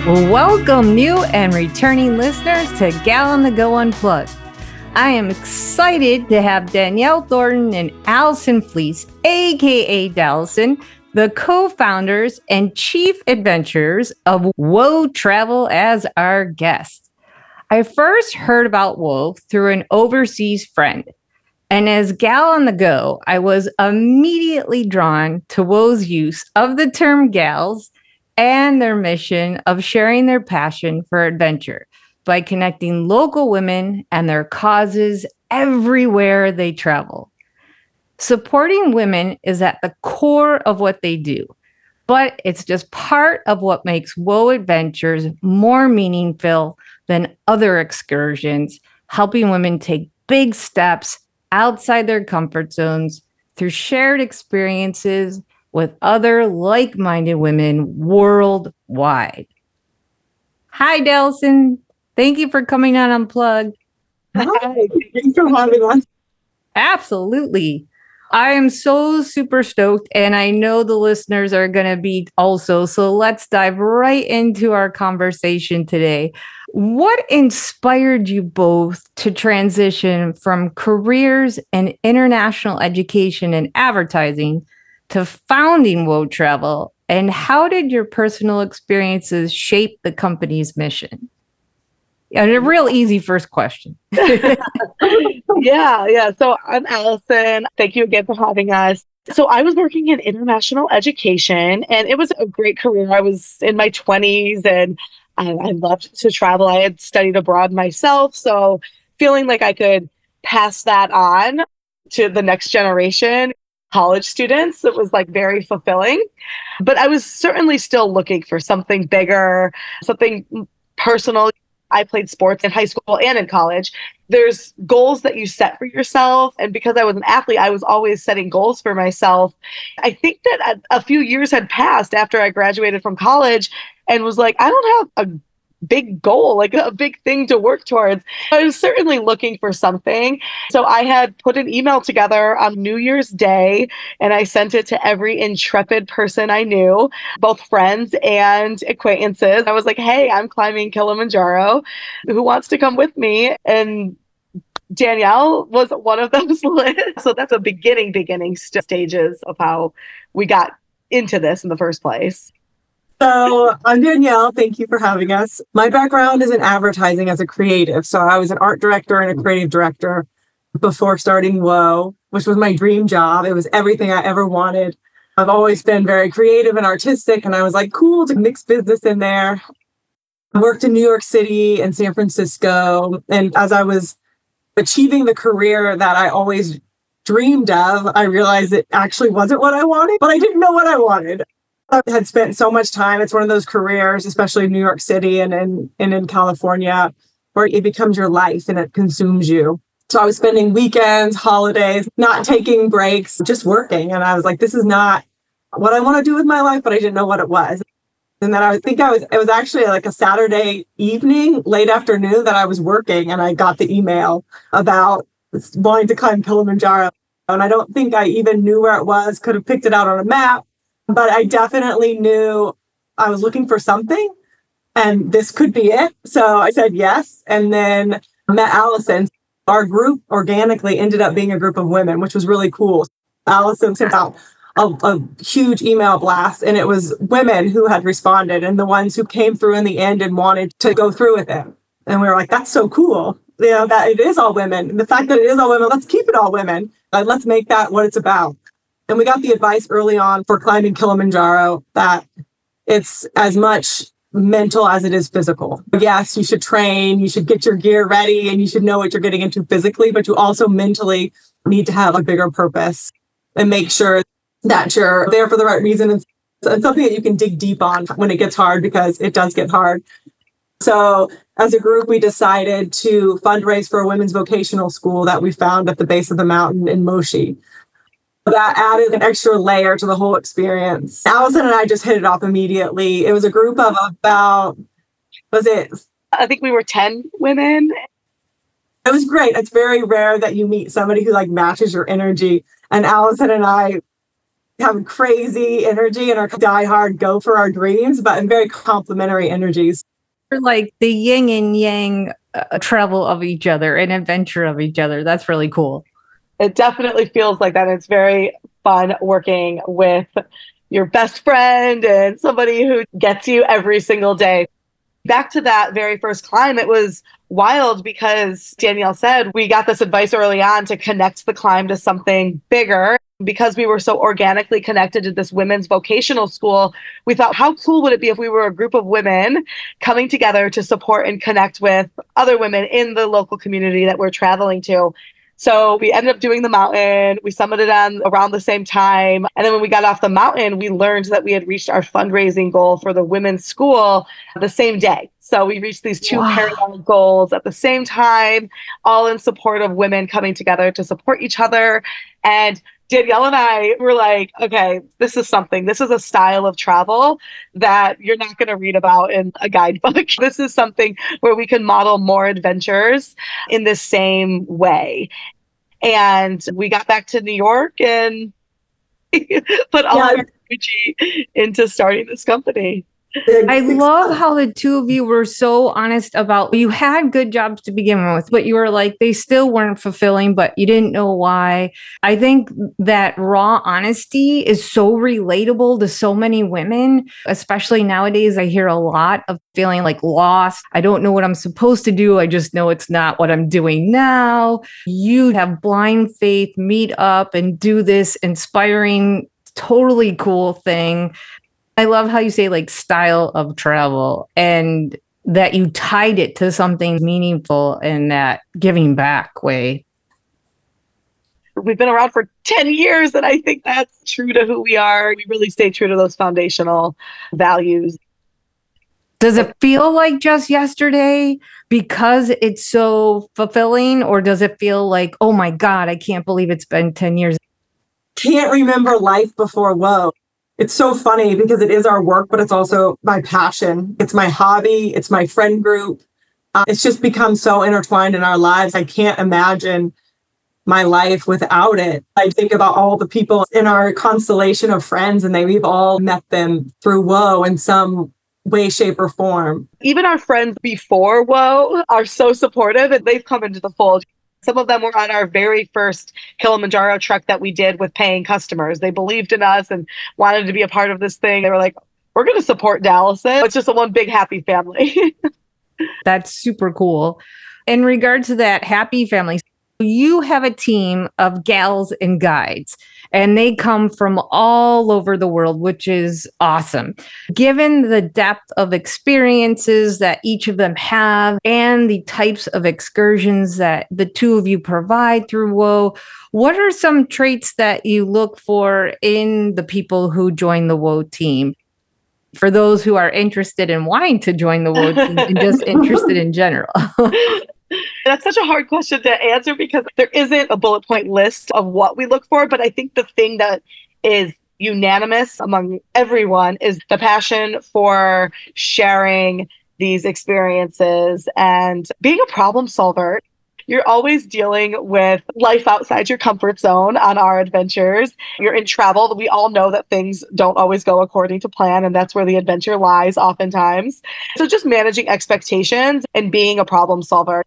Welcome, new and returning listeners to Gal on the Go Unplugged. I am excited to have Danielle Thornton and Allison Fleece, aka Dallison, the co-founders and chief adventurers of Whoa Travel, as our guests. I first heard about Whoa through an overseas friend. And as Gal on the Go, I was immediately drawn to Whoa's use of the term gals and their mission of sharing their passion for adventure by connecting local women and their causes everywhere they travel. Supporting women is at the core of what they do, but it's just part of what makes Whoa Adventures more meaningful than other excursions, helping women take big steps outside their comfort zones through shared experiences with other like-minded women worldwide. Hi, Dallison. Thank you for coming on Unplugged. Hi, thanks for having us. Absolutely. I am so super stoked, and I know the listeners are going to be also. So let's dive right into our conversation today. What inspired you both to transition from careers in international education and advertising to founding Whoa Travel, and how did your personal experiences shape the company's mission? And a real easy first question. Yeah. So I'm Allison. Thank you again for having us. So I was working in international education, and it was a great career. I was in my 20s, and I loved to travel. I had studied abroad myself, so feeling like I could pass that on to the next generation, college students, it was like very fulfilling. But I was certainly still looking for something bigger, something personal. I played sports in high school and in college. There's goals that you set for yourself. And because I was an athlete, I was always setting goals for myself. I think that a few years had passed after I graduated from college and was like, I don't have a big goal, like a big thing to work towards. I was certainly looking for something. So I had put an email together on New Year's Day, and I sent it to every intrepid person I knew, both friends and acquaintances. I was like, hey, I'm climbing Kilimanjaro. Who wants to come with me? And Danielle was one of those lists. So that's a beginning stages of how we got into this in the first place. So I'm Danielle. Thank you for having us. My background is in advertising as a creative. So I was an art director and a creative director before starting Whoa, which was my dream job. It was everything I ever wanted. I've always been very creative and artistic, and I was like, cool to mix business in there. I worked in New York City and San Francisco. And as I was achieving the career that I always dreamed of, I realized it actually wasn't what I wanted, but I didn't know what I wanted. I had spent so much time. It's one of those careers, especially in New York City and in California, where it becomes your life and it consumes you. So I was spending weekends, holidays, not taking breaks, just working. And I was like, this is not what I want to do with my life, but I didn't know what it was. And then it was actually like a Saturday evening, late afternoon, that I was working, and I got the email about wanting to climb Kilimanjaro. And I don't think I even knew where it was, could have picked it out on a map. But I definitely knew I was looking for something, and this could be it. So I said yes. And then I met Allison. Our group organically ended up being a group of women, which was really cool. Allison sent out a huge email blast, and it was women who had responded and the ones who came through in the end and wanted to go through with it. And we were like, that's so cool. That it is all women. And the fact that it is all women, let's keep it all women. Let's make that what it's about. And we got the advice early on for climbing Kilimanjaro that it's as much mental as it is physical. Yes, you should train, you should get your gear ready, and you should know what you're getting into physically, but you also mentally need to have a bigger purpose and make sure that you're there for the right reason. And something that you can dig deep on when it gets hard, because it does get hard. So as a group, we decided to fundraise for a women's vocational school that we found at the base of the mountain in Moshi. That added an extra layer to the whole experience. Allison and I just hit it off immediately. It was a group of about, I think we were 10 women. It was great. It's very rare that you meet somebody who like matches your energy. And Allison and I have crazy energy and are die hard, go for our dreams, but in very complementary energies. We're like the yin and yang travel of each other and adventure of each other. That's really cool. It definitely feels like that. It's very fun working with your best friend and somebody who gets you every single day. Back to that very first climb, it was wild because Danielle said we got this advice early on to connect the climb to something bigger. Because we were so organically connected to this women's vocational school, we thought, how cool would it be if we were a group of women coming together to support and connect with other women in the local community that we're traveling to? So we ended up doing the mountain. We summited on around the same time. And then when we got off the mountain, we learned that we had reached our fundraising goal for the women's school the same day. So we reached these two parallel goals at the same time, all in support of women coming together to support each other. And Danielle and I were like, okay, this is something. This is a style of travel that you're not going to read about in a guidebook. This is something where we can model more adventures in the same way. And we got back to New York and put all our energy into starting this company. I love how the two of you were so honest about you had good jobs to begin with, but you were like, they still weren't fulfilling, but you didn't know why. I think that raw honesty is so relatable to so many women, especially nowadays. I hear a lot of feeling like lost. I don't know what I'm supposed to do. I just know it's not what I'm doing now. You have blind faith, meet up and do this inspiring, totally cool thing. I love how you say like style of travel and that you tied it to something meaningful in that giving back way. We've been around for 10 years, and I think that's true to who we are. We really stay true to those foundational values. Does it feel like just yesterday because it's so fulfilling, or does it feel like, oh my God, I can't believe it's been 10 years? Can't remember life before WOA. It's so funny because it is our work, but it's also my passion. It's my hobby. It's my friend group. It's just become so intertwined in our lives. I can't imagine my life without it. I think about all the people in our constellation of friends, and we've all met them through WOA in some way, shape, or form. Even our friends before WOA are so supportive, and they've come into the fold. Some of them were on our very first Kilimanjaro trek that we did with paying customers. They believed in us and wanted to be a part of this thing. They were like, we're going to support Dallison. It's just a one big happy family. That's super cool. In regard to that happy family, you have a team of gals and guides, and they come from all over the world, which is awesome. Given the depth of experiences that each of them have and the types of excursions that the two of you provide through WOA, what are some traits that you look for in the people who join the WOA team? For those who are interested in wanting to join the WOA team and just interested in general. That's such a hard question to answer because there isn't a bullet point list of what we look for. But I think the thing that is unanimous among everyone is the passion for sharing these experiences and being a problem solver. You're always dealing with life outside your comfort zone on our adventures. You're in travel. We all know that things don't always go according to plan, and that's where the adventure lies oftentimes. So just managing expectations and being a problem solver.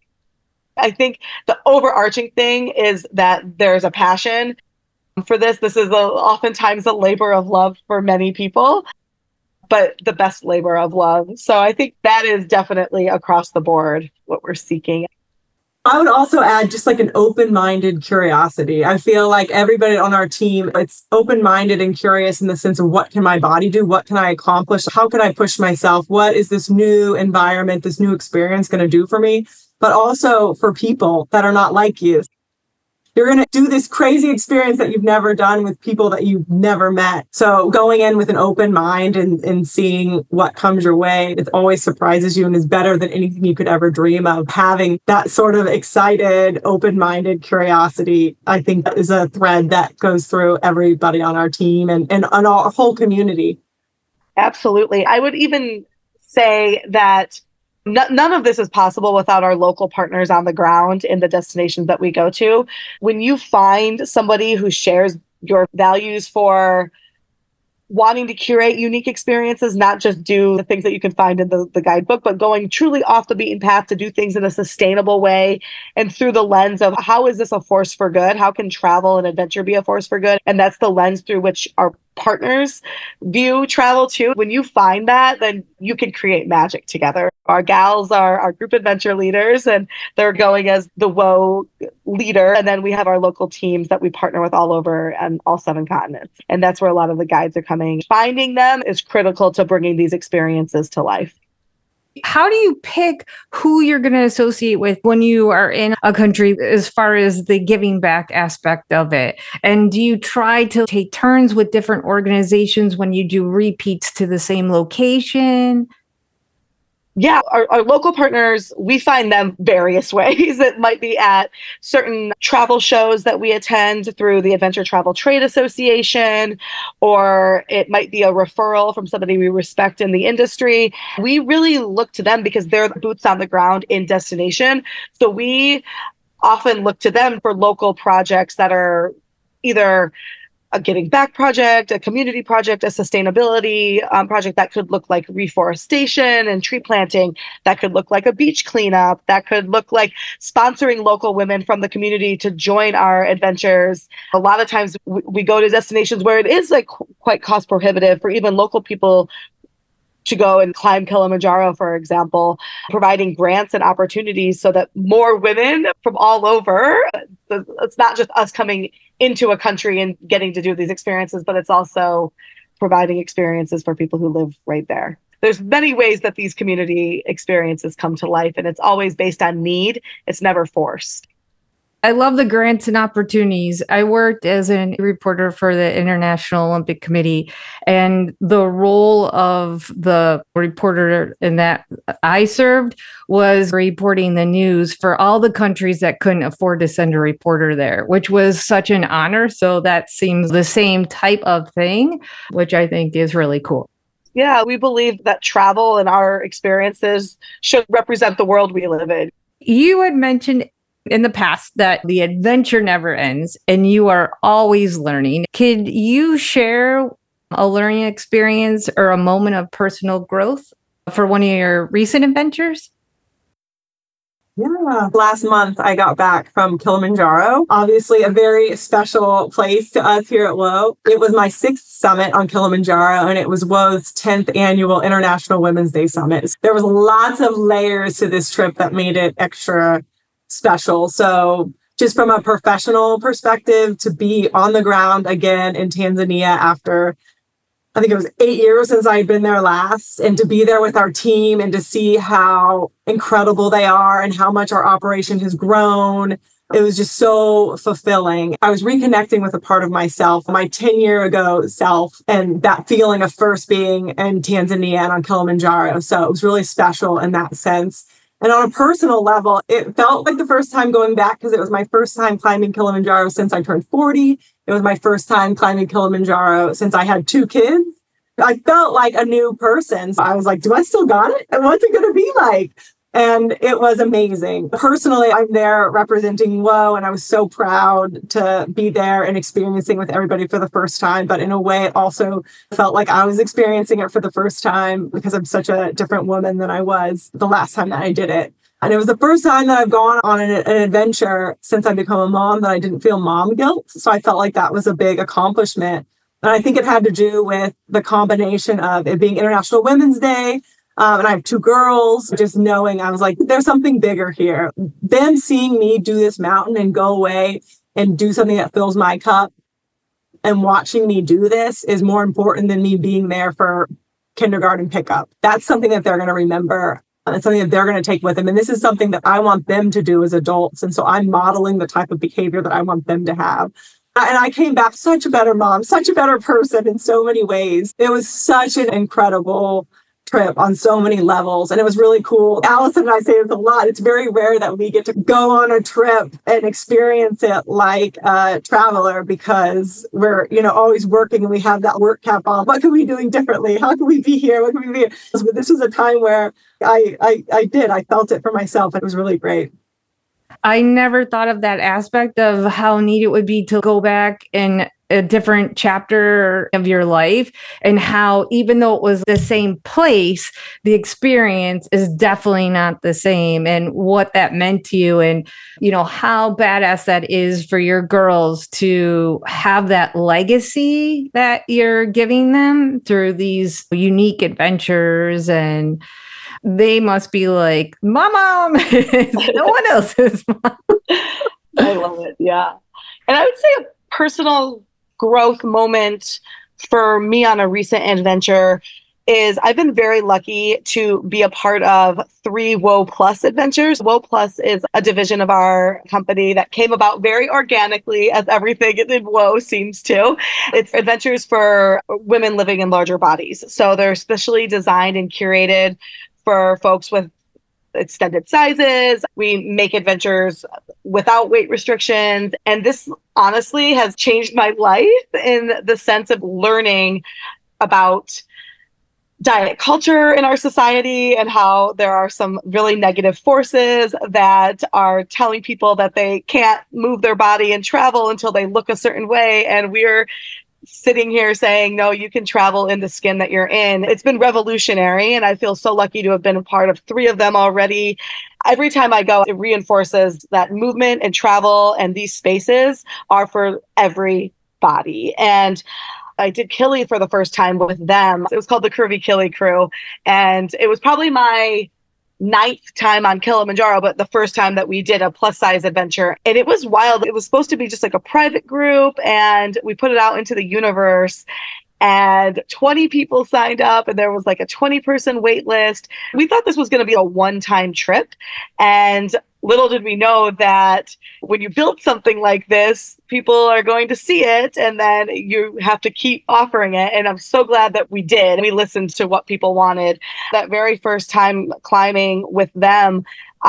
I think the overarching thing is that there's a passion for this. This is oftentimes a labor of love for many people, but the best labor of love. So I think that is definitely across the board what we're seeking. I would also add just like an open-minded curiosity. I feel like everybody on our team, it's open-minded and curious in the sense of what can my body do? What can I accomplish? How can I push myself? What is this new environment, this new experience going to do for me? But also for people that are not like you. You're going to do this crazy experience that you've never done with people that you've never met. So going in with an open mind and seeing what comes your way, it always surprises you and is better than anything you could ever dream of. Having that sort of excited, open-minded curiosity, I think is a thread that goes through everybody on our team and our whole community. Absolutely. I would even say that none of this is possible without our local partners on the ground in the destinations that we go to. When you find somebody who shares your values for wanting to curate unique experiences, not just do the things that you can find in the guidebook, but going truly off the beaten path to do things in a sustainable way and through the lens of how is this a force for good? How can travel and adventure be a force for good? And that's the lens through which our partners view travel too. When you find that, then you can create magic together. Our gals are our group adventure leaders, and they're going as the WOA leader. And then we have our local teams that we partner with all over and all 7 continents. And that's where a lot of the guides are coming. Finding them is critical to bringing these experiences to life. How do you pick who you're going to associate with when you are in a country as far as the giving back aspect of it? And do you try to take turns with different organizations when you do repeats to the same location? Yeah, our local partners, we find them various ways. It might be at certain travel shows that we attend through the Adventure Travel Trade Association, or it might be a referral from somebody we respect in the industry. We really look to them because they're the boots on the ground in destination. So we often look to them for local projects that are either a giving back project, a community project, a sustainability project that could look like reforestation and tree planting, that could look like a beach cleanup, that could look like sponsoring local women from the community to join our adventures. A lot of times we go to destinations where it is like quite cost prohibitive for even local people to go and climb Kilimanjaro, for example, providing grants and opportunities so that more women from all over, it's not just us coming into a country and getting to do these experiences, but it's also providing experiences for people who live right there. There's many ways that these community experiences come to life, and it's always based on need. It's never forced. I love the grants and opportunities. I worked as a reporter for the International Olympic Committee, and the role of the reporter in that I served was reporting the news for all the countries that couldn't afford to send a reporter there, which was such an honor. So that seems the same type of thing, which I think is really cool. Yeah, we believe that travel and our experiences should represent the world we live in. You had mentioned in the past that the adventure never ends and you are always learning. Could you share a learning experience or a moment of personal growth for one of your recent adventures? Yeah. Last month, I got back from Kilimanjaro. Obviously, a very special place to us here at WOA. It was my 6th summit on Kilimanjaro, and it was WOA's 10th annual International Women's Day Summit. There was lots of layers to this trip that made it extra special. So just from a professional perspective, to be on the ground again in Tanzania after, I think it was 8 years since I had been there last, and to be there with our team and to see how incredible they are and how much our operation has grown. It was just so fulfilling. I was reconnecting with a part of myself, my 10-year-ago self, and that feeling of first being in Tanzania and on Kilimanjaro. So it was really special in that sense. And on a personal level, it felt like the first time going back because it was my first time climbing Kilimanjaro since I turned 40. It was my first time climbing Kilimanjaro since I had 2 kids. I felt like a new person. So I was like, do I still got it? And what's it going to be like? And it was amazing. Personally, I'm there representing WOA, and I was so proud to be there and experiencing with everybody for the first time. But in a way, it also felt like I was experiencing it for the first time because I'm such a different woman than I was the last time that I did it. And it was the first time that I've gone on an adventure since I've become a mom that I didn't feel mom guilt. So I felt like that was a big accomplishment. And I think it had to do with the combination of it being International Women's Day, and I have 2 girls, just knowing I was like, there's something bigger here. Them seeing me do this mountain and go away and do something that fills my cup and watching me do this is more important than me being there for kindergarten pickup. That's something that they're going to remember. And it's something that they're going to take with them. And this is something that I want them to do as adults. And so I'm modeling the type of behavior that I want them to have. And I came back such a better mom, such a better person in so many ways. It was such an incredible trip on so many levels. And it was really cool. Allison and I say this a lot. It's very rare that we get to go on a trip and experience it like a traveler because we're, always working and we have that work cap on. What can we be doing differently? How can we be here? What can we be here? But this was a time where I felt it for myself. It was really great. I never thought of that aspect of how neat it would be to go back in a different chapter of your life, and how even though it was the same place, the experience is definitely not the same, and what that meant to you, and how badass that is for your girls to have that legacy that you're giving them through these unique adventures. And they must be like, my mom is no one else's mom. I love it. Yeah. And I would say a personal growth moment for me on a recent adventure is I've been very lucky to be a part of 3 WOW Plus adventures. WOW Plus is a division of our company that came about very organically, as everything in WOW seems to. It's adventures for women living in larger bodies. So they're specially designed and curated for folks with extended sizes. We make adventures without weight restrictions. And this honestly has changed my life in the sense of learning about diet culture in our society and how there are some really negative forces that are telling people that they can't move their body and travel until they look a certain way. And we're sitting here saying, no, you can travel in the skin that you're in. It's been revolutionary, and I feel so lucky to have been a part of 3 of them already. Every time I go, it reinforces that movement and travel and these spaces are for everybody. And I did Kili for the first time with them. It was called the Curvy Kili Crew. And it was probably my 9th time on Kilimanjaro, but the first time that we did a plus size adventure. And it was wild. It was supposed to be just like a private group, and we put it out into the universe. And 20 people signed up, and there was like a 20-person wait list. We thought this was going to be a one-time trip. And little did we know that when you build something like this, people are going to see it, and then you have to keep offering it. And I'm so glad that we did. We listened to what people wanted. That very first time climbing with them,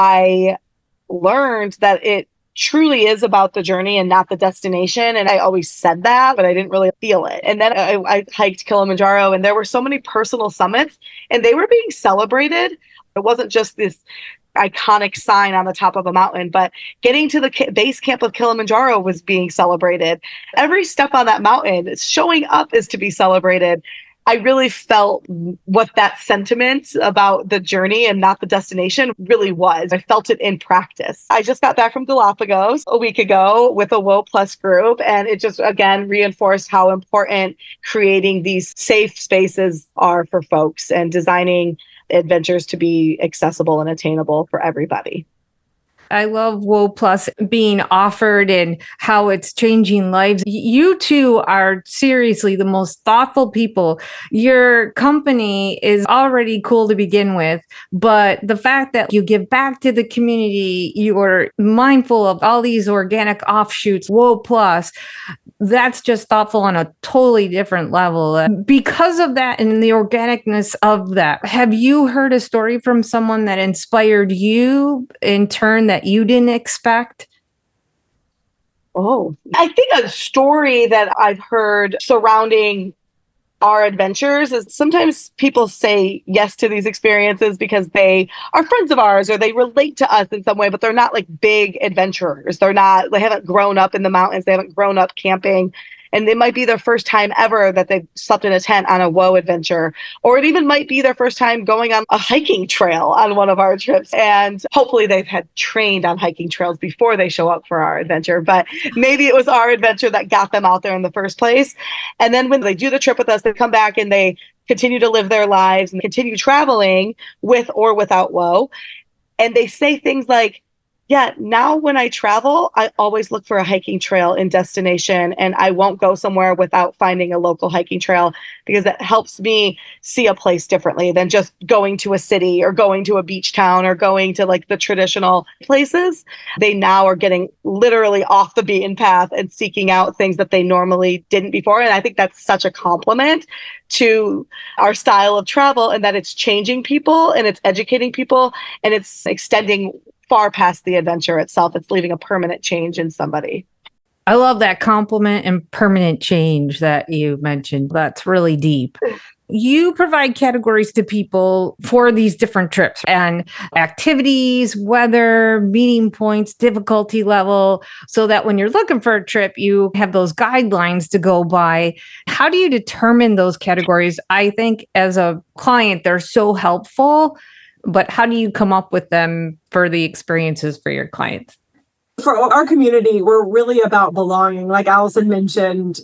I learned that it truly is about the journey and not the destination. And I always said that, but I didn't really feel it. And then I hiked Kilimanjaro, and there were so many personal summits, and they were being celebrated. It wasn't just this iconic sign on the top of a mountain, but getting to the base camp of Kilimanjaro was being celebrated. Every step on that mountain, showing up is to be celebrated. I really felt what that sentiment about the journey and not the destination really was. I felt it in practice. I just got back from Galapagos a week ago with a WOW Plus group, and it just, again, reinforced how important creating these safe spaces are for folks and designing adventures to be accessible and attainable for everybody. I love WOW Plus being offered and how it's changing lives. You two are seriously the most thoughtful people. Your company is already cool to begin with, but the fact that you give back to the community, you are mindful of all these organic offshoots, WOW Plus, that's just thoughtful on a totally different level. Because of that and the organicness of that, have you heard a story from someone that inspired you in turn that you didn't expect? Oh, I think a story that I've heard surrounding our adventures is sometimes people say yes to these experiences because they are friends of ours or they relate to us in some way, but they're not like big adventurers. They haven't grown up in the mountains. They haven't grown up camping. And it might be their first time ever that they've slept in a tent on a WOW adventure. Or it even might be their first time going on a hiking trail on one of our trips. And hopefully they've had trained on hiking trails before they show up for our adventure. But maybe it was our adventure that got them out there in the first place. And then when they do the trip with us, they come back and they continue to live their lives and continue traveling with or without WOW. And they say things like, yeah, now when I travel, I always look for a hiking trail in destination, and I won't go somewhere without finding a local hiking trail because it helps me see a place differently than just going to a city or going to a beach town or going to like the traditional places. They now are getting literally off the beaten path and seeking out things that they normally didn't before. And I think that's such a compliment to our style of travel, and that it's changing people and it's educating people and it's extending far past the adventure itself. It's leaving a permanent change in somebody. I love that compliment and permanent change that you mentioned. That's really deep. You provide categories to people for these different trips and activities, weather, meeting points, difficulty level, so that when you're looking for a trip, you have those guidelines to go by. How do you determine those categories? I think as a client, they're so helpful, but how do you come up with them for the experiences for your clients? For our community, we're really about belonging. Like Allison mentioned,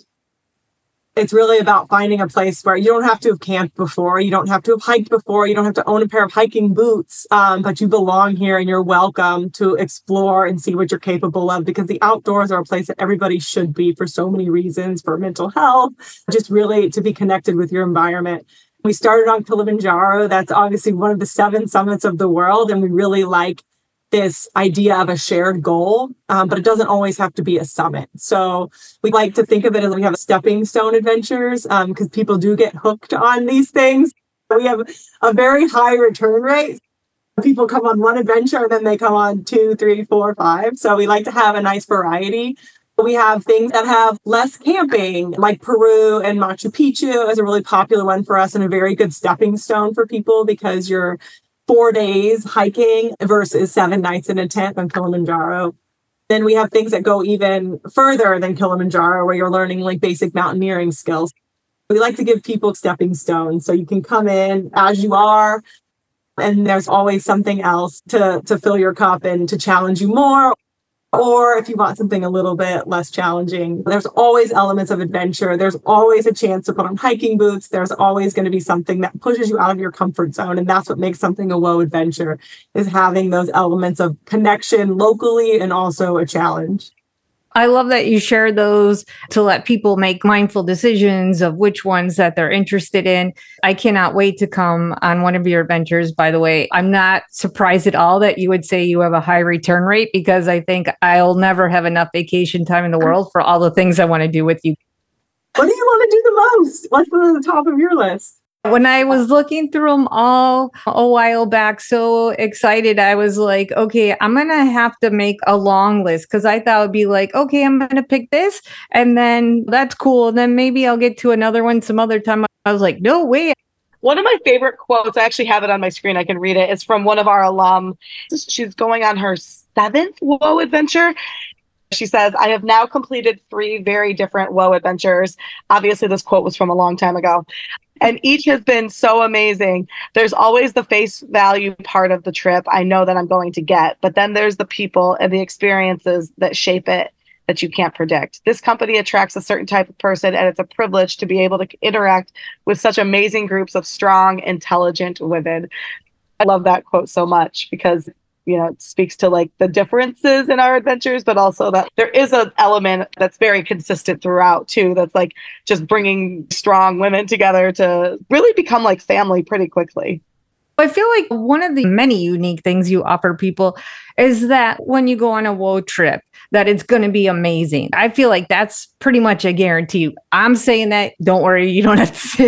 it's really about finding a place where you don't have to have camped before, you don't have to have hiked before, you don't have to own a pair of hiking boots, but you belong here and you're welcome to explore and see what you're capable of, because the outdoors are a place that everybody should be for so many reasons, for mental health, just really to be connected with your environment. We started on Kilimanjaro. That's obviously one of the 7 summits of the world, and we really like this idea of a shared goal, but it doesn't always have to be a summit. So we like to think of it as we have stepping stone adventures, because people do get hooked on these things. We have a very high return rate. People come on one adventure and then they come on 2, 3, 4, 5. So we like to have a nice variety. We have things that have less camping, like Peru and Machu Picchu is a really popular one for us and a very good stepping stone for people, because you're 4 days hiking versus 7 nights in a tent on Kilimanjaro. Then we have things that go even further than Kilimanjaro, where you're learning like basic mountaineering skills. We like to give people stepping stones, so you can come in as you are, and there's always something else to fill your cup and to challenge you more. Or if you want something a little bit less challenging, there's always elements of adventure. There's always a chance to put on hiking boots. There's always going to be something that pushes you out of your comfort zone. And that's what makes something a WOA adventure, is having those elements of connection locally and also a challenge. I love that you share those to let people make mindful decisions of which ones that they're interested in. I cannot wait to come on one of your adventures. By the way, I'm not surprised at all that you would say you have a high return rate, because I think I'll never have enough vacation time in the world for all the things I want to do with you. What do you want to do the most? What's on the top of your list? When I was looking through them all a while back, so excited, I was like, okay, I'm going to have to make a long list, because I thought it would be like, okay, I'm going to pick this and then that's cool. And then maybe I'll get to another one some other time. I was like, no way. One of my favorite quotes, I actually have it on my screen, I can read it. It's from one of our alum. She's going on her 7th WOA adventure. She says, I have now completed 3 very different WOA adventures. Obviously, this quote was from a long time ago. And each has been so amazing. There's always the face value part of the trip I know that I'm going to get, but then there's the people and the experiences that shape it that you can't predict. This company attracts a certain type of person, and it's a privilege to be able to interact with such amazing groups of strong, intelligent women. I love that quote so much, because it speaks to like the differences in our adventures, but also that there is an element that's very consistent throughout too. That's like just bringing strong women together to really become like family pretty quickly. I feel like one of the many unique things you offer people is that when you go on a WOA trip, that it's going to be amazing. I feel like that's pretty much a guarantee. I'm saying that. Don't worry, you don't have to say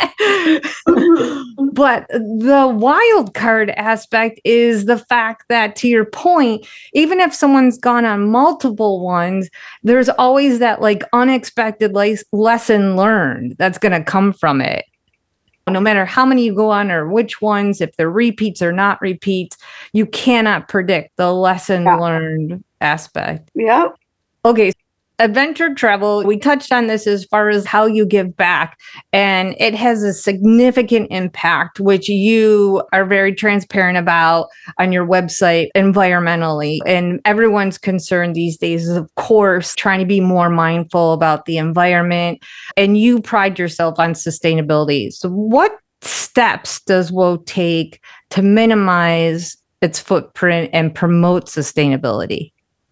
that. But the wild card aspect is the fact that, to your point, even if someone's gone on multiple ones, there's always that like unexpected lesson learned that's going to come from it. No matter how many you go on or which ones, if they're repeats or not repeats, you cannot predict the lesson learned aspect. Yeah. Okay. Adventure travel, we touched on this as far as how you give back, and it has a significant impact, which you are very transparent about on your website environmentally. And everyone's concern these days is, of course, trying to be more mindful about the environment. And you pride yourself on sustainability. So what steps does WOA take to minimize its footprint and promote sustainability?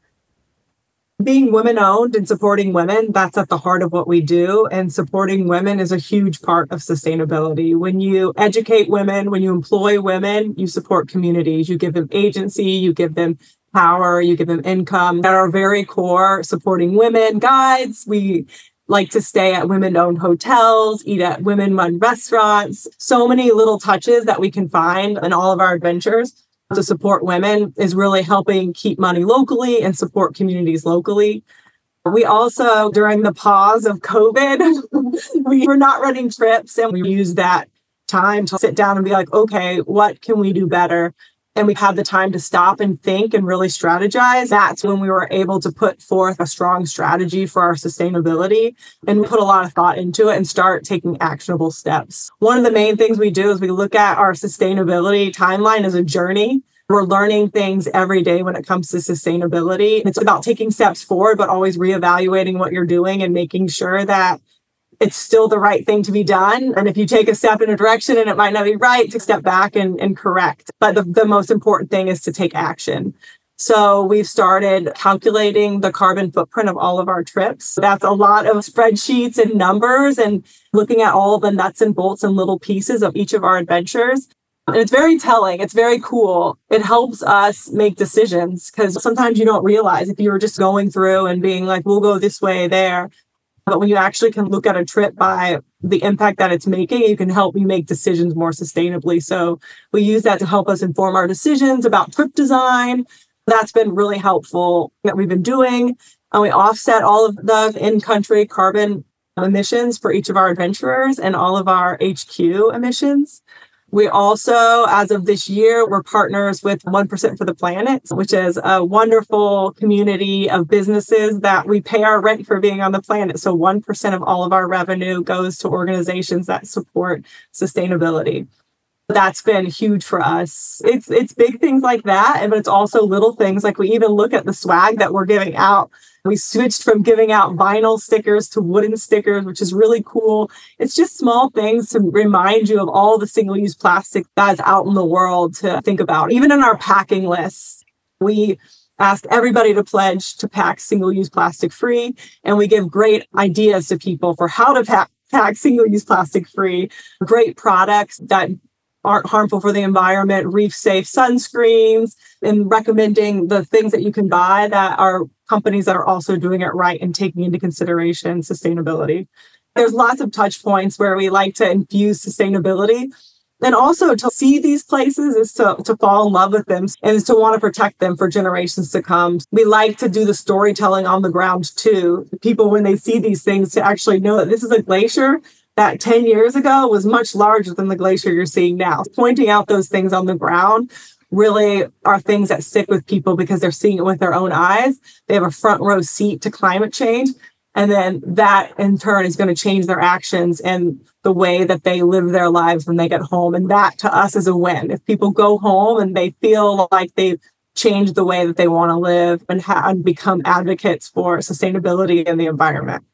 Being women owned and supporting women, that's at the heart of what we do. And supporting women is a huge part of sustainability. When you educate women, when you employ women, you support communities. You give them agency, you give them power, you give them income. At our very core, supporting women guides. We like to stay at women-owned hotels, eat at women-run restaurants. So many little touches that we can find in all of our adventures to support women is really helping keep money locally and support communities locally. We also, during the pause of COVID, we were not running trips, and we used that time to sit down and be like, okay, what can we do better? And we had the time to stop and think and really strategize. That's when we were able to put forth a strong strategy for our sustainability and put a lot of thought into it and start taking actionable steps. One of the main things we do is we look at our sustainability timeline as a journey. We're learning things every day when it comes to sustainability. It's about taking steps forward, but always reevaluating what you're doing and making sure that it's still the right thing to be done. And if you take a step in a direction and it might not be right, to step back and correct. But the most important thing is to take action. So we've started calculating the carbon footprint of all of our trips. That's a lot of spreadsheets and numbers and looking at all the nuts and bolts and little pieces of each of our adventures. And it's very telling. It's very cool. It helps us make decisions because sometimes you don't realize if you were just going through and being like, we'll go this way there. But when you actually can look at a trip by the impact that it's making, it can help you make decisions more sustainably. So we use that to help us inform our decisions about trip design. That's been really helpful that we've been doing. And we offset all of the in-country carbon emissions for each of our adventurers and all of our HQ emissions. We also, as of this year, we're partners with 1% for the Planet, which is a wonderful community of businesses that we pay our rent for being on the planet. So 1% of all of our revenue goes to organizations that support sustainability. That's been huge for us. It's big things like that, but it's also little things like we even look at the swag that we're giving out. We switched from giving out vinyl stickers to wooden stickers, which is really cool. It's just small things to remind you of all the single-use plastic that's out in the world to think about. Even in our packing lists, we ask everybody to pledge to pack single-use plastic free, and we give great ideas to people for how to pack single-use plastic free, great products that aren't harmful for the environment, reef-safe sunscreens, and recommending the things that you can buy that are companies that are also doing it right and taking into consideration sustainability. There's lots of touch points where we like to infuse sustainability. And also to see these places is to fall in love with them and is to want to protect them for generations to come. We like to do the storytelling on the ground too. People, when they see these things, to actually know that this is a glacier that 10 years ago was much larger than the glacier you're seeing now. Pointing out those things on the ground really are things that stick with people because they're seeing it with their own eyes. They have a front row seat to climate change. And then that in turn is going to change their actions and the way that they live their lives when they get home. And that to us is a win. If people go home and they feel like they've changed the way that they want to live and become advocates for sustainability and the environment.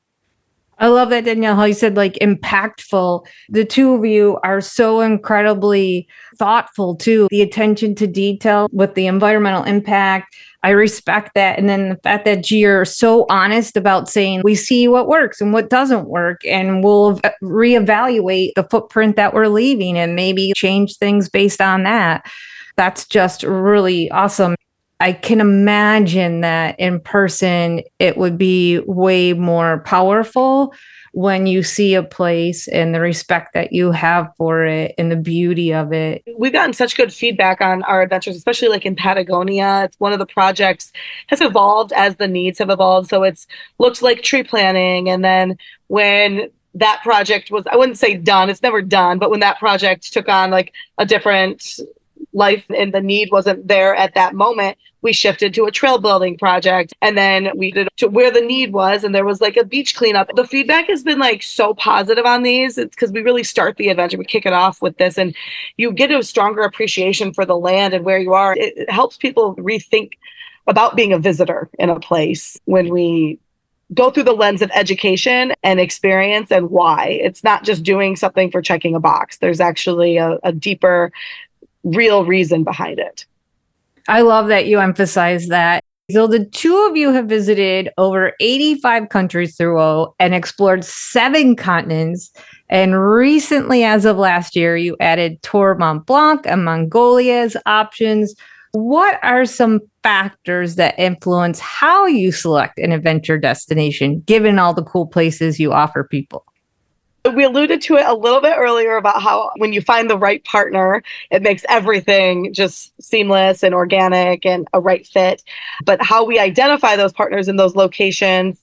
I love that, Danielle, how you said like impactful. The two of you are so incredibly thoughtful too. The attention to detail with the environmental impact. I respect that. And then the fact that you're so honest about saying we see what works and what doesn't work, and we'll reevaluate the footprint that we're leaving and maybe change things based on that. That's just really awesome. I can imagine that in person, it would be way more powerful when you see a place and the respect that you have for it and the beauty of it. We've gotten such good feedback on our adventures, especially like in Patagonia. It's one of the projects has evolved as the needs have evolved. So it's looked like tree planting. And then when that project was, I wouldn't say done, it's never done, but when that project took on like a different life and the need wasn't there at that moment, we shifted to a trail building project. And then we did to where the need was, and there was like a beach cleanup. The feedback has been like so positive on these. It's because we really start the adventure. We kick it off with this, and you get a stronger appreciation for the land and where you are. It helps people rethink about being a visitor in a place when we go through the lens of education and experience and why. It's not just doing something for checking a box. There's actually a deeper, real reason behind it. I love that you emphasize that. So the two of you have visited over 85 countries through and explored 7 continents. And recently, as of last year, you added Tour Mont Blanc and Mongolia as options. What are some factors that influence how you select an adventure destination, given all the cool places you offer people? We alluded to it a little bit earlier about how when you find the right partner, it makes everything just seamless and organic and a right fit. But how we identify those partners in those locations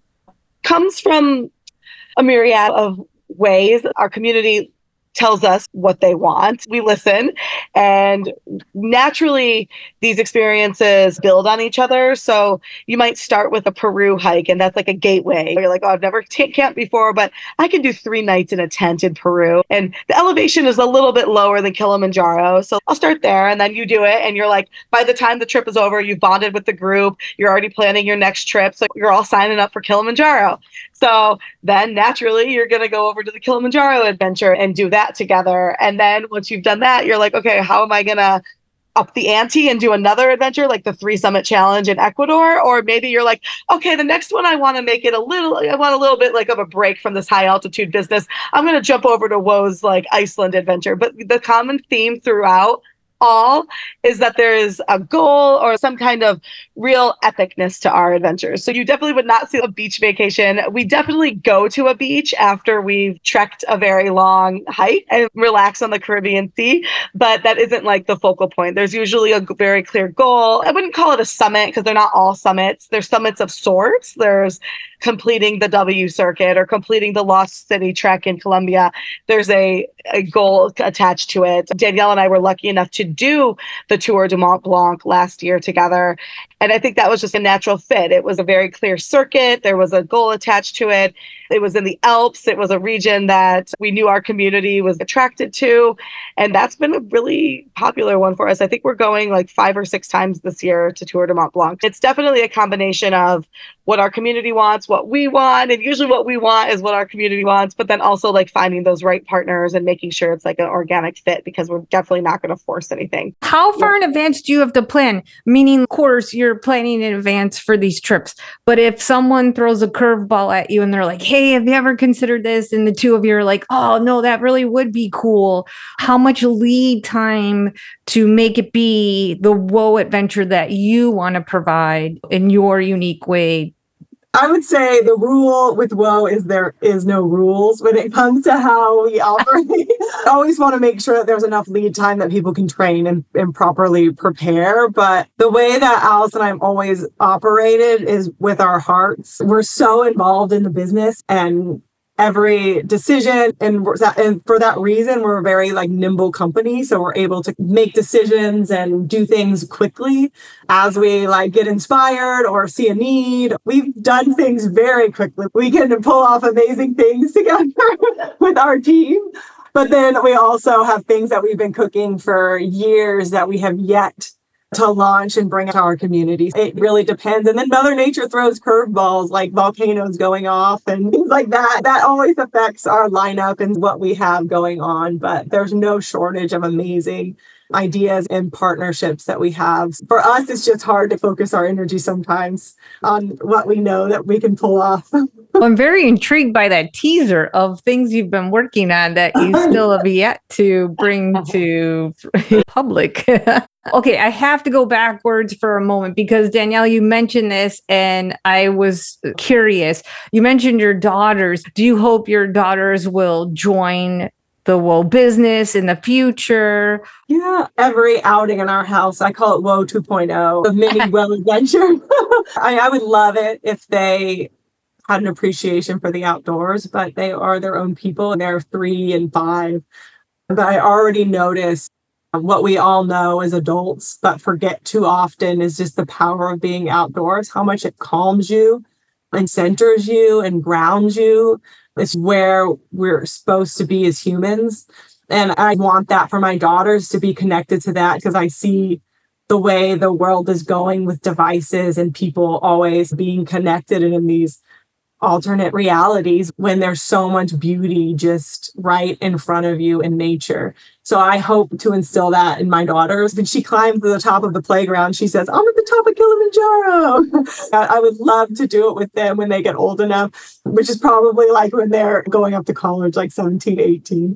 comes from a myriad of ways. Our community tells us what they want. We listen, and naturally these experiences build on each other. So you might start with a Peru hike, and that's like a gateway. You're like, oh, I've never camped before, but I can do 3 nights in a tent in Peru. And the elevation is a little bit lower than Kilimanjaro. So I'll start there, and then you do it. And you're like, by the time the trip is over, you've bonded with the group. You're already planning your next trip. So you're all signing up for Kilimanjaro. So then naturally you're going to go over to the Kilimanjaro adventure and do that together. And then once you've done that, you're like, okay, how am I going to up the ante and do another adventure like the 3 Summit Challenge in Ecuador? Or maybe you're like, okay, the next one I want to make it I want a little bit like of a break from this high altitude business. I'm going to jump over to Woe's like Iceland adventure. But the common theme throughout all is that there is a goal or some kind of real epicness to our adventures. So you definitely would not see a beach vacation. We definitely go to a beach after we've trekked a very long hike and relax on the Caribbean Sea, but that isn't like the focal point. There's usually a very clear goal. I wouldn't call it a summit because they're not all summits. There's summits of sorts. There's completing the W circuit or completing the Lost City trek in Colombia. There's a goal attached to it. Danielle and I were lucky enough to do the Tour du Mont Blanc last year together. And I think that was just a natural fit. It was a very clear circuit. There was a goal attached to it. It was in the Alps. It was a region that we knew our community was attracted to. And that's been a really popular one for us. I think we're going like 5 or 6 times this year to Tour du Mont Blanc. It's definitely a combination of what our community wants, what we want. And usually what we want is what our community wants, but then also like finding those right partners and making sure it's like an organic fit, because we're definitely not going to force anything. How far in advance do you have to plan? Meaning, of course, you're planning in advance for these trips. But if someone throws a curveball at you and they're like, hey, have you ever considered this? And the two of you are like, oh, no, that really would be cool. How much lead time to make it be the Woe adventure that you want to provide in your unique way? I would say the rule with Woe is there is no rules when it comes to how we operate. I always want to make sure that there's enough lead time that people can train and properly prepare. But the way that Alice and I have always operated is with our hearts. We're so involved in the business and every decision. And for that reason, we're a very like nimble company. So we're able to make decisions and do things quickly as we like get inspired or see a need. We've done things very quickly. We can pull off amazing things together with our team. But then we also have things that we've been cooking for years that we have yet to launch and bring to our communities. It really depends. And then Mother Nature throws curveballs like volcanoes going off and things like that. That always affects our lineup and what we have going on. But there's no shortage of amazing ideas and partnerships that we have. For us, it's just hard to focus our energy sometimes on what we know that we can pull off. Well, I'm very intrigued by that teaser of things you've been working on that you still have yet to bring to public. Okay, I have to go backwards for a moment because Danielle, you mentioned this and I was curious. You mentioned your daughters. Do you hope your daughters will join the Woe business in the future? Yeah, every outing in our house, I call it Woe 2.0, the mini Woe adventure. I would love it if they had an appreciation for the outdoors, but they are their own people and they're 3 and 5. But I already noticed what we all know as adults, but forget too often, is just the power of being outdoors, how much it calms you and centers you and grounds you. It's where we're supposed to be as humans. And I want that for my daughters to be connected to that because I see the way the world is going with devices and people always being connected and in these alternate realities when there's so much beauty just right in front of you in nature. So I hope to instill that in my daughters. When she climbs to the top of the playground, she says, I'm at the top of Kilimanjaro. I would love to do it with them when they get old enough, which is probably like when they're going up to college, like 17, 18.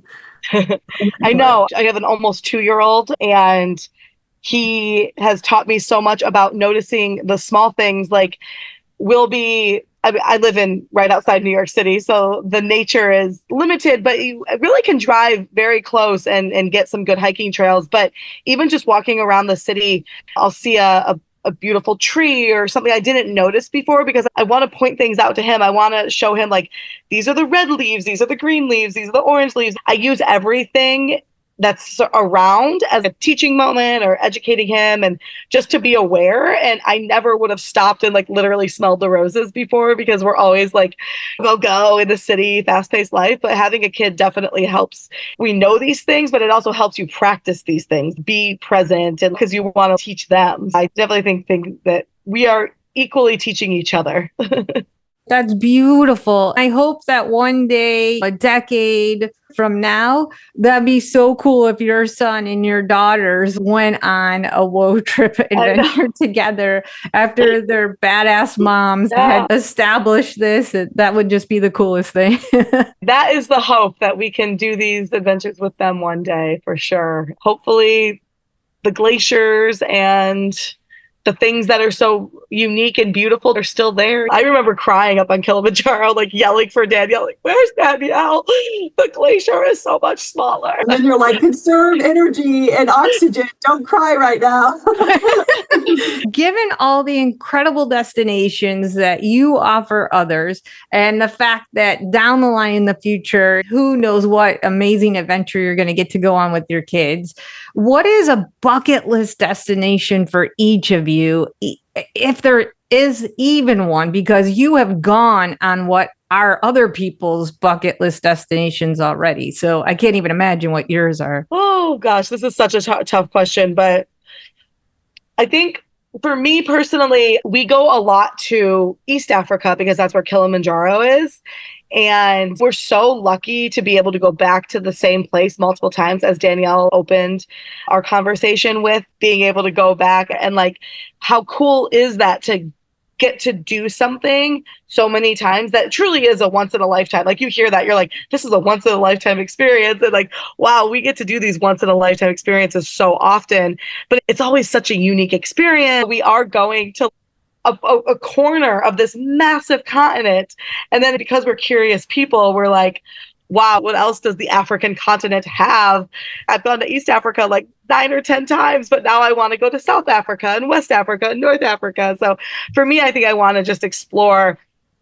I know. I have an almost 2-year-old and he has taught me so much about noticing the small things. Like we'll be I live in right outside New York City, so the nature is limited, but you really can drive very close and get some good hiking trails. But even just walking around the city, I'll see a beautiful tree or something I didn't notice before because I want to point things out to him. I want to show him like, these are the red leaves, these are the green leaves, these are the orange leaves. I use everything that's around as a teaching moment or educating him and just to be aware. And I never would have stopped and like literally smelled the roses before because we're always like, go in the city, fast-paced life. But having a kid definitely helps. We know these things, but it also helps you practice these things, be present, and because you want to teach them. I definitely think that we are equally teaching each other. That's beautiful. I hope that one day, a decade from now, that'd be so cool if your son and your daughters went on a Whoa trip adventure together after their badass moms had established this. That would just be the coolest thing. That is the hope, that we can do these adventures with them one day, for sure. Hopefully the glaciers and the things that are so unique and beautiful are still there. I remember crying up on Kilimanjaro, like yelling for Danielle, like, where's Danielle? The glacier is so much smaller. And then you're like, conserve energy and oxygen. Don't cry right now. Given all the incredible destinations that you offer others, and the fact that down the line in the future, who knows what amazing adventure you're going to get to go on with your kids, what is a bucket list destination for each of you, if there is even one, because you have gone on what are other people's bucket list destinations already. So I can't even imagine what yours are. Oh gosh, this is such a tough question, but I think for me personally, we go a lot to East Africa because that's where Kilimanjaro is. And we're so lucky to be able to go back to the same place multiple times, as Danielle opened our conversation with, being able to go back. And like, how cool is that to get to do something so many times that truly is a once in a lifetime? Like, you hear that, you're like, this is a once in a lifetime experience. And like, wow, we get to do these once in a lifetime experiences so often, but it's always such a unique experience. We are going to a corner of this massive continent. And then because we're curious people, we're like, wow, what else does the African continent have? I've gone to East Africa like 9 or 10 times, but now I want to go to South Africa and West Africa and North Africa. So for me, I think I want to just explore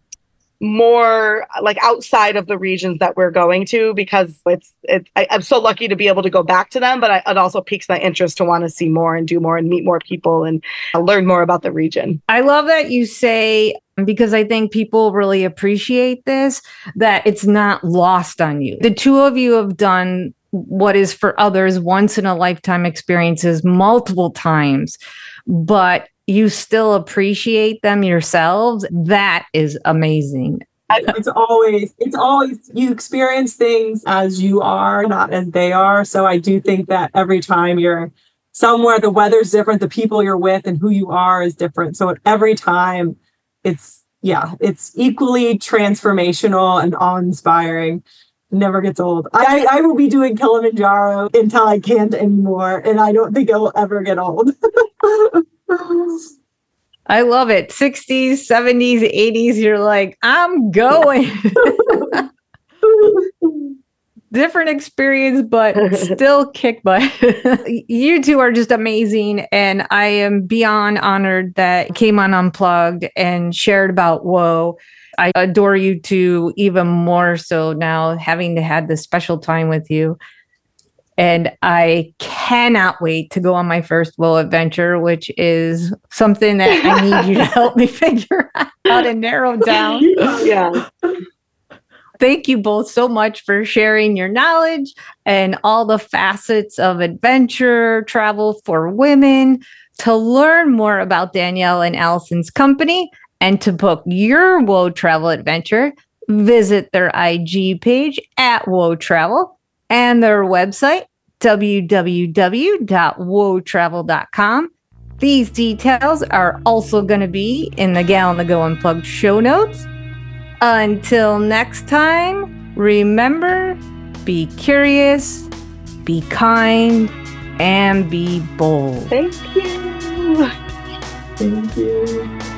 more like outside of the regions that we're going to, because I'm so lucky to be able to go back to them, but it also piques my interest to want to see more and do more and meet more people and learn more about the region. I love that you say, because I think people really appreciate this, that it's not lost on you. The two of you have done what is for others once in a lifetime experiences multiple times, but you still appreciate them yourselves. That is amazing. It's always, you experience things as you are, not as they are. So I do think that every time you're somewhere, the weather's different, the people you're with and who you are is different. So every time it's equally transformational and awe-inspiring. Never gets old. I will be doing Kilimanjaro until I can't anymore. And I don't think it will ever get old. I love it. 60s, 70s, 80s. You're like, I'm going. Different experience, but still kick butt. You two are just amazing. And I am beyond honored that you came on Unplugged and shared about Whoa. I adore you two even more so now, having had this special time with you. And I cannot wait to go on my first Whoa adventure, which is something that I need you to help me figure out how to narrow down. Yeah. Thank you both so much for sharing your knowledge and all the facets of adventure travel for women. To learn more about Danielle and Allison's company and to book your Whoa travel adventure, visit their IG page at Whoa Travel and their website, www.whoatravel.com. These details are also going to be in the Gal on the Go Unplugged show notes. Until next time, remember, be curious, be kind, and be bold. Thank you. Thank you.